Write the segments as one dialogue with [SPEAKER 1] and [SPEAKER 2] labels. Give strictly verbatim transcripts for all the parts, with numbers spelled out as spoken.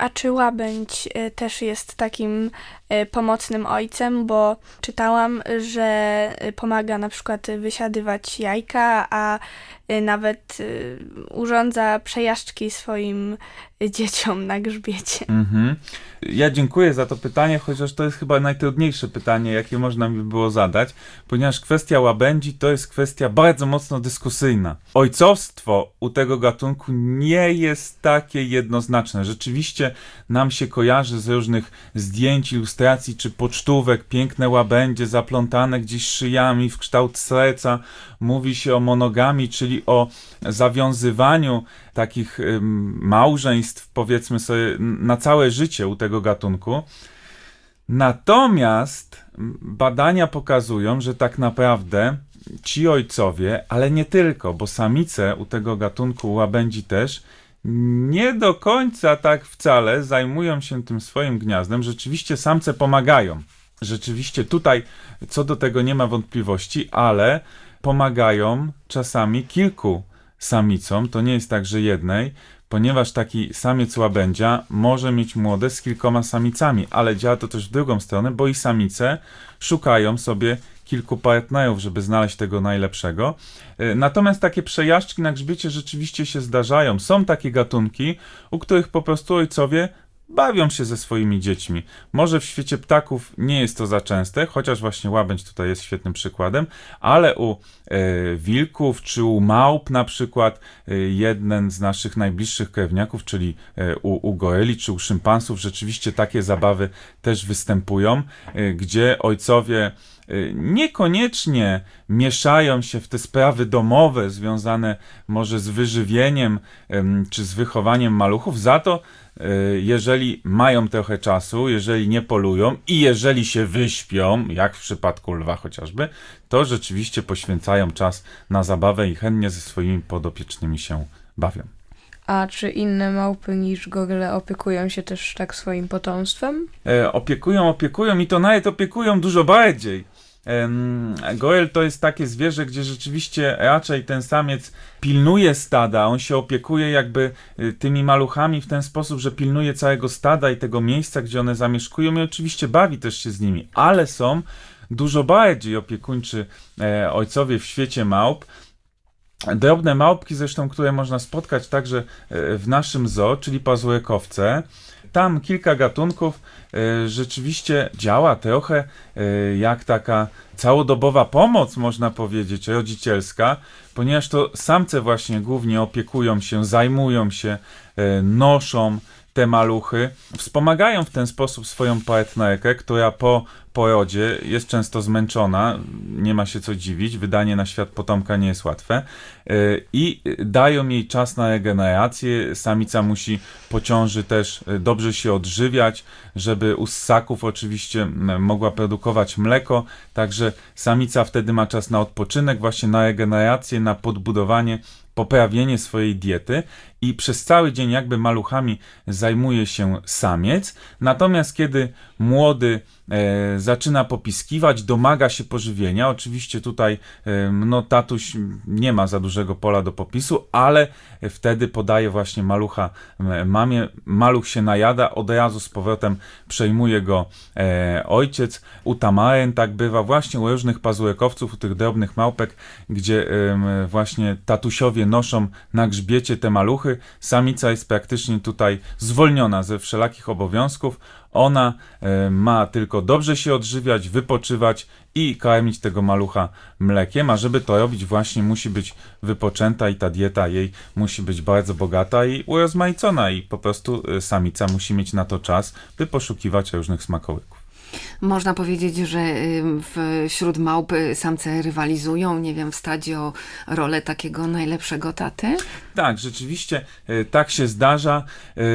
[SPEAKER 1] A czy łabędź y, też jest takim y, pomocnym ojcem, bo czytałam, że y, pomaga na przykład wysiadywać jajka, a y, nawet y, urządza przejażdżki swoim y, dzieciom na grzbiecie.
[SPEAKER 2] Mhm. Ja dziękuję za to pytanie, chociaż to jest chyba najtrudniejsze pytanie, jakie można mi było zadać, ponieważ kwestia łabędzi to jest kwestia bardzo mocno dyskusyjna. Ojcostwo u tego gatunku nie jest takie jednoznaczne. Rzeczywiście nam się kojarzy z różnych zdjęć, ilustracji czy pocztówek, piękne łabędzie zaplątane gdzieś szyjami w kształt serca. Mówi się o monogami, czyli o zawiązywaniu takich ym, małżeństw, powiedzmy sobie, na całe życie u tego gatunku. Natomiast badania pokazują, że tak naprawdę ci ojcowie, ale nie tylko, bo samice u tego gatunku łabędzi też, nie do końca tak wcale zajmują się tym swoim gniazdem. Rzeczywiście samce pomagają. Rzeczywiście tutaj co do tego nie ma wątpliwości, ale pomagają czasami kilku samicom. To nie jest tak, że jednej, ponieważ taki samiec łabędzia może mieć młode z kilkoma samicami, ale działa to też w drugą stronę, bo i samice szukają sobie kilku partnerów, żeby znaleźć tego najlepszego. Natomiast takie przejażdżki na grzbiecie rzeczywiście się zdarzają. Są takie gatunki, u których po prostu ojcowie bawią się ze swoimi dziećmi. Może w świecie ptaków nie jest to za częste, chociaż właśnie łabędź tutaj jest świetnym przykładem, ale u e, wilków czy u małp na przykład e, jeden z naszych najbliższych krewniaków, czyli e, u, u goryli czy u szympansów rzeczywiście takie zabawy też występują, e, gdzie ojcowie niekoniecznie mieszają się w te sprawy domowe związane może z wyżywieniem czy z wychowaniem maluchów, za to jeżeli mają trochę czasu, jeżeli nie polują i jeżeli się wyśpią, jak w przypadku lwa chociażby, to rzeczywiście poświęcają czas na zabawę i chętnie ze swoimi podopiecznymi się bawią.
[SPEAKER 3] A czy inne małpy niż goryle opiekują się też tak swoim potomstwem?
[SPEAKER 2] E, opiekują, opiekują i to nawet opiekują dużo bardziej. Goryl to jest takie zwierzę, gdzie rzeczywiście raczej ten samiec pilnuje stada, on się opiekuje jakby tymi maluchami w ten sposób, że pilnuje całego stada i tego miejsca, gdzie one zamieszkują i oczywiście bawi też się z nimi, ale są dużo bardziej opiekuńczy e, ojcowie w świecie małp. Drobne małpki zresztą, które można spotkać także w naszym zoo, czyli pazurykowce. Tam kilka gatunków e, rzeczywiście działa trochę e, jak taka całodobowa pomoc, można powiedzieć, rodzicielska, ponieważ to samce właśnie głównie opiekują się, zajmują się, e, noszą te maluchy, wspomagają w ten sposób swoją partnerkę, która po porodzie jest często zmęczona, nie ma się co dziwić, wydanie na świat potomka nie jest łatwe i dają jej czas na regenerację. Samica musi po ciąży też dobrze się odżywiać, żeby u ssaków oczywiście mogła produkować mleko, także samica wtedy ma czas na odpoczynek, właśnie na regenerację, na podbudowanie, poprawienie swojej diety i przez cały dzień jakby maluchami zajmuje się samiec, natomiast kiedy młody e, zaczyna popiskiwać, domaga się pożywienia, oczywiście tutaj e, no tatuś nie ma za dużego pola do popisu, ale wtedy podaje właśnie malucha mamie, maluch się najada, od razu z powrotem przejmuje go e, ojciec. U tamaren tak bywa, właśnie u różnych pazurykowców, u tych drobnych małpek, gdzie e, właśnie tatusiowie noszą na grzbiecie te maluchy. Samica jest praktycznie tutaj zwolniona ze wszelakich obowiązków. Ona e, ma tylko dobrze się odżywiać, wypoczywać i karmić tego malucha mlekiem, a żeby to robić właśnie musi być wypoczęta i ta dieta jej musi być bardzo bogata i urozmaicona i po prostu e, samica musi mieć na to czas, by poszukiwać różnych smakołyków.
[SPEAKER 4] Można powiedzieć, że wśród małp samce rywalizują, nie wiem, w stadzie o rolę takiego najlepszego taty?
[SPEAKER 2] Tak, rzeczywiście tak się zdarza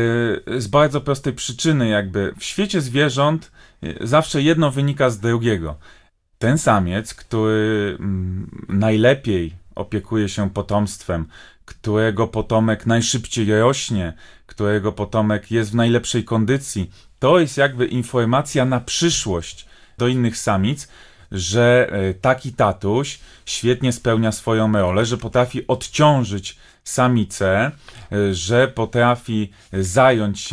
[SPEAKER 2] z bardzo prostej przyczyny jakby. W świecie zwierząt zawsze jedno wynika z drugiego. Ten samiec, który najlepiej opiekuje się potomstwem, którego potomek najszybciej rośnie, którego potomek jest w najlepszej kondycji, to jest jakby informacja na przyszłość do innych samic, że taki tatuś świetnie spełnia swoją rolę, że potrafi odciążyć samicę, że potrafi zająć się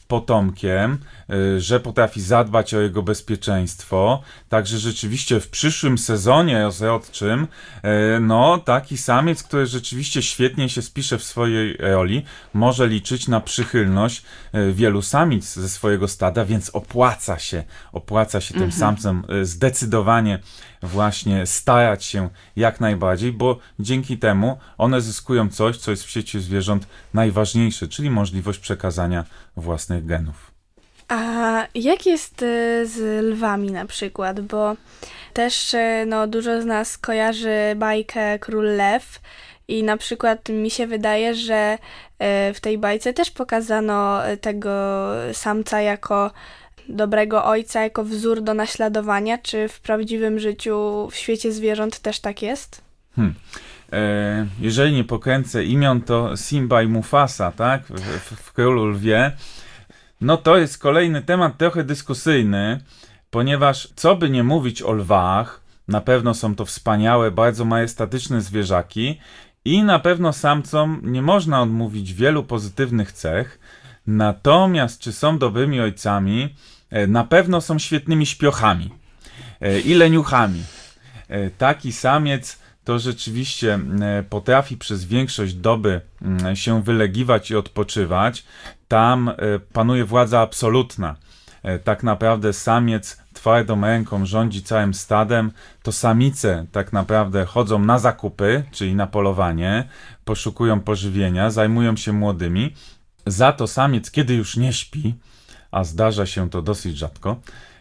[SPEAKER 2] potomkiem, że potrafi zadbać o jego bezpieczeństwo. Także rzeczywiście w przyszłym sezonie rozrodczym, no taki samiec, który rzeczywiście świetnie się spisze w swojej roli, może liczyć na przychylność wielu samic ze swojego stada, więc opłaca się, opłaca się tym mhm. samcom zdecydowanie właśnie starać się jak najbardziej, bo dzięki temu one zyskują coś, co jest w świecie zwierząt najważniejsze, czyli możliwość przekazania własnych genów.
[SPEAKER 1] A jak jest z lwami na przykład? Bo też no, dużo z nas kojarzy bajkę Król Lew i na przykład mi się wydaje, że w tej bajce też pokazano tego samca jako dobrego ojca, jako wzór do naśladowania. Czy w prawdziwym życiu, w świecie zwierząt też tak jest?
[SPEAKER 2] Hmm. E, jeżeli nie pokręcę imion, to Simba i Mufasa, tak? W, w, w Królu Lwie. No to jest kolejny temat trochę dyskusyjny, ponieważ co by nie mówić o lwach, na pewno są to wspaniałe, bardzo majestatyczne zwierzaki i na pewno samcom nie można odmówić wielu pozytywnych cech, natomiast czy są dobrymi ojcami, na pewno są świetnymi śpiochami i leniuchami. Taki samiec to rzeczywiście potrafi przez większość doby się wylegiwać i odpoczywać. Tam panuje władza absolutna. Tak naprawdę samiec twardą ręką rządzi całym stadem, to samice tak naprawdę chodzą na zakupy, czyli na polowanie, poszukują pożywienia, zajmują się młodymi. Za to samiec, kiedy już nie śpi, a zdarza się to dosyć rzadko,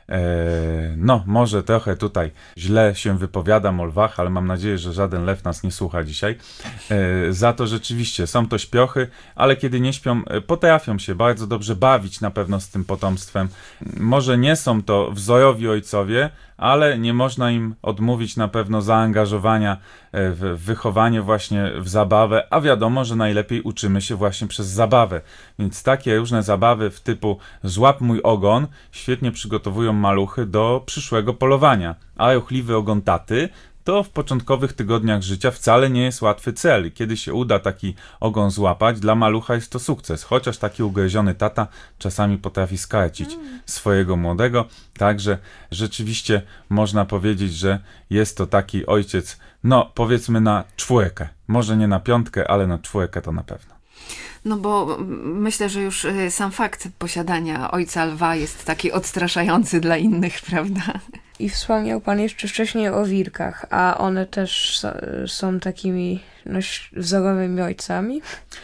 [SPEAKER 2] no, może trochę tutaj źle się wypowiadam o lwach, ale mam nadzieję, że żaden lew nas nie słucha dzisiaj. Za to rzeczywiście są to śpiochy, ale kiedy nie śpią, potrafią się bardzo dobrze bawić na pewno z tym potomstwem. Może nie są to wzorowi ojcowie, ale nie można im odmówić na pewno zaangażowania w wychowanie właśnie w zabawę, a wiadomo, że najlepiej uczymy się właśnie przez zabawę. Więc takie różne zabawy w typu złap mój ogon świetnie przygotowują maluchy do przyszłego polowania. A ruchliwy ogon taty to w początkowych tygodniach życia wcale nie jest łatwy cel. Kiedy się uda taki ogon złapać, dla malucha jest to sukces, chociaż taki ugryziony tata czasami potrafi skarcić mm. swojego młodego. Także rzeczywiście można powiedzieć, że jest to taki ojciec, no powiedzmy na czwórkę. Może nie na piątkę, ale na czwórkę to na pewno.
[SPEAKER 4] No bo myślę, że już sam fakt posiadania ojca lwa jest taki odstraszający dla innych, prawda?
[SPEAKER 3] I wspomniał pan jeszcze wcześniej o wilkach, a one też są takimi no, wzorowymi ojcami?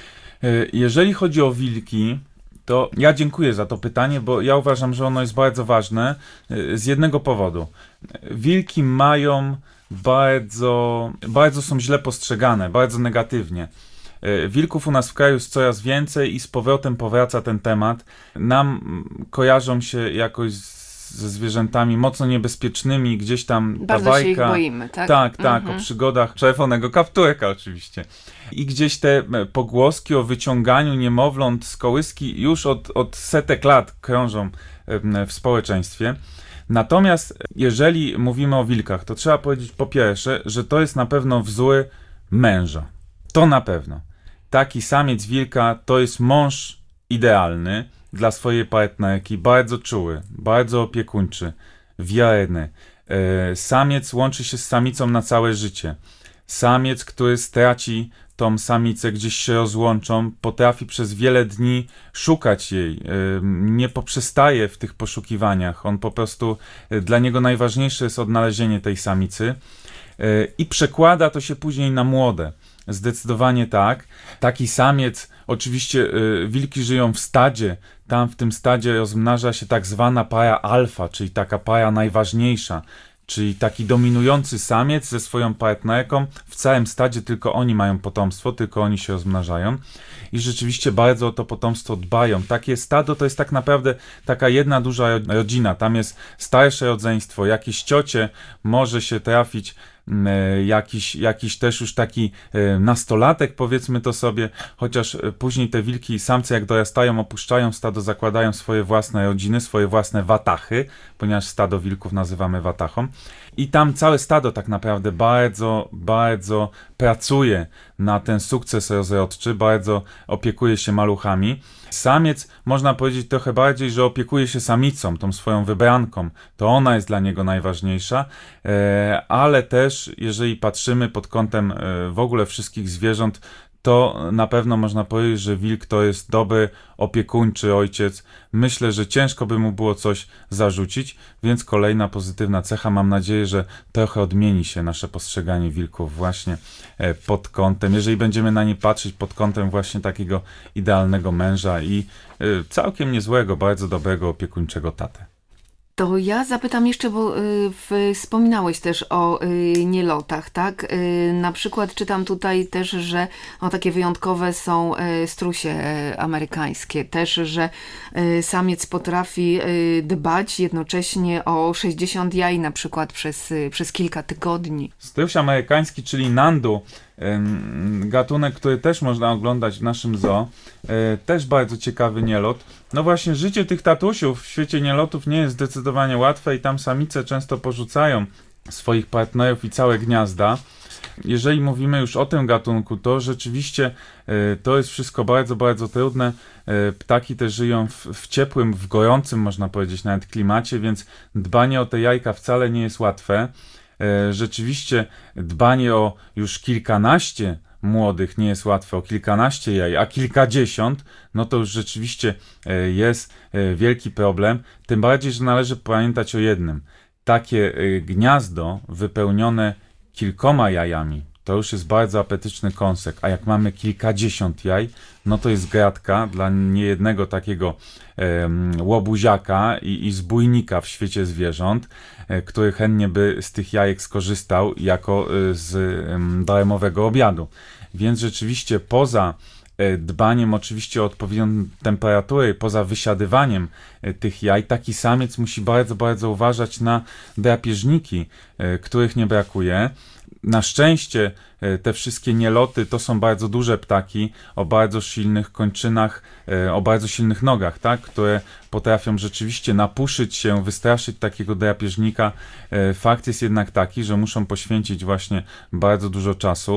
[SPEAKER 2] Jeżeli chodzi o wilki, to ja dziękuję za to pytanie, bo ja uważam, że ono jest bardzo ważne z jednego powodu. Wilki mają bardzo, bardzo są źle postrzegane, bardzo negatywnie. Wilków u nas w kraju jest coraz więcej i z powrotem powraca ten temat. Nam kojarzą się jakoś ze zwierzętami mocno niebezpiecznymi, gdzieś tam ta
[SPEAKER 4] Bardzo
[SPEAKER 2] bajka.
[SPEAKER 4] się ich boimy, tak?
[SPEAKER 2] Tak, tak,
[SPEAKER 4] mhm.
[SPEAKER 2] o przygodach czerwonego kapturka oczywiście. I gdzieś te pogłoski o wyciąganiu niemowląt z kołyski już od, od setek lat krążą w społeczeństwie. Natomiast jeżeli mówimy o wilkach, to trzeba powiedzieć po pierwsze, że to jest na pewno wzór męża. To na pewno. Taki samiec wilka to jest mąż idealny dla swojej partnerki, bardzo czuły, bardzo opiekuńczy, wierny. E, samiec łączy się z samicą na całe życie. Samiec, który straci tą samicę, gdzieś się rozłączą, potrafi przez wiele dni szukać jej, e, nie poprzestaje w tych poszukiwaniach. On po prostu, e, dla niego najważniejsze jest odnalezienie tej samicy e, i przekłada to się później na młode. Zdecydowanie tak. Taki samiec, oczywiście y, wilki żyją w stadzie, tam w tym stadzie rozmnaża się tak zwana para alfa, czyli taka para najważniejsza, czyli taki dominujący samiec ze swoją partnerką, w całym stadzie tylko oni mają potomstwo, tylko oni się rozmnażają i rzeczywiście bardzo o to potomstwo dbają. Takie stado to jest tak naprawdę taka jedna duża rodzina, tam jest starsze rodzeństwo, jakieś ciocie, może się trafić Jakiś, jakiś też już taki nastolatek, powiedzmy to sobie, chociaż później te wilki, samce jak dorastają, opuszczają stado, zakładają swoje własne rodziny, swoje własne watachy, ponieważ stado wilków nazywamy watachą i tam całe stado tak naprawdę bardzo, bardzo pracuje na ten sukces rozrodczy, bardzo opiekuje się maluchami. Samiec, można powiedzieć trochę bardziej, że opiekuje się samicą, tą swoją wybranką. To ona jest dla niego najważniejsza, ale też, jeżeli patrzymy pod kątem w ogóle wszystkich zwierząt, to na pewno można powiedzieć, że wilk to jest dobry, opiekuńczy ojciec. Myślę, że ciężko by mu było coś zarzucić, więc kolejna pozytywna cecha. Mam nadzieję, że trochę odmieni się nasze postrzeganie wilków właśnie pod kątem, jeżeli będziemy na nie patrzeć pod kątem właśnie takiego idealnego męża i całkiem niezłego, bardzo dobrego, opiekuńczego tatę.
[SPEAKER 4] To ja zapytam jeszcze, bo y, wspominałeś też o y, nielotach, tak? Y, na przykład czytam tutaj też, że o, takie wyjątkowe są y, strusie amerykańskie. Też, że y, samiec potrafi y, dbać jednocześnie o sześćdziesiąt jaj na przykład przez, y, przez kilka tygodni.
[SPEAKER 2] Struś amerykański, czyli nandu, gatunek, który też można oglądać w naszym zoo, też bardzo ciekawy nielot. No właśnie, życie tych tatusiów w świecie nielotów nie jest zdecydowanie łatwe i tam samice często porzucają swoich partnerów i całe gniazda. Jeżeli mówimy już o tym gatunku, to rzeczywiście to jest wszystko bardzo, bardzo trudne. Ptaki te żyją w, w ciepłym, w gorącym, można powiedzieć, nawet klimacie, więc dbanie o te jajka wcale nie jest łatwe. Rzeczywiście dbanie o już kilkanaście młodych nie jest łatwe, o kilkanaście jaj, a kilkadziesiąt, no to już rzeczywiście jest wielki problem. Tym bardziej, że należy pamiętać o jednym. Takie gniazdo wypełnione kilkoma jajami, to już jest bardzo apetyczny kąsek, a jak mamy kilkadziesiąt jaj, no to jest gratka dla niejednego takiego um, łobuziaka i, i zbójnika w świecie zwierząt, e, który chętnie by z tych jajek skorzystał jako e, z e, darmowego obiadu. Więc rzeczywiście poza e, dbaniem oczywiście o odpowiednią temperaturę i poza wysiadywaniem e, tych jaj, taki samiec musi bardzo, bardzo uważać na drapieżniki, e, których nie brakuje. Na szczęście te wszystkie nieloty to są bardzo duże ptaki o bardzo silnych kończynach, o bardzo silnych nogach, tak, które potrafią rzeczywiście napuszyć się, wystraszyć takiego drapieżnika. Fakt jest jednak taki, że muszą poświęcić właśnie bardzo dużo czasu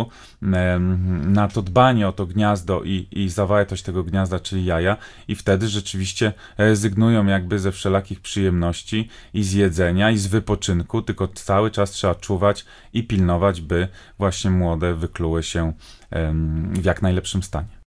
[SPEAKER 2] na to dbanie o to gniazdo i, i zawartość tego gniazda, czyli jaja, i wtedy rzeczywiście rezygnują jakby ze wszelakich przyjemności i z jedzenia, i z wypoczynku, tylko cały czas trzeba czuwać i pilnować, by właśnie młode wykluły się w jak najlepszym stanie.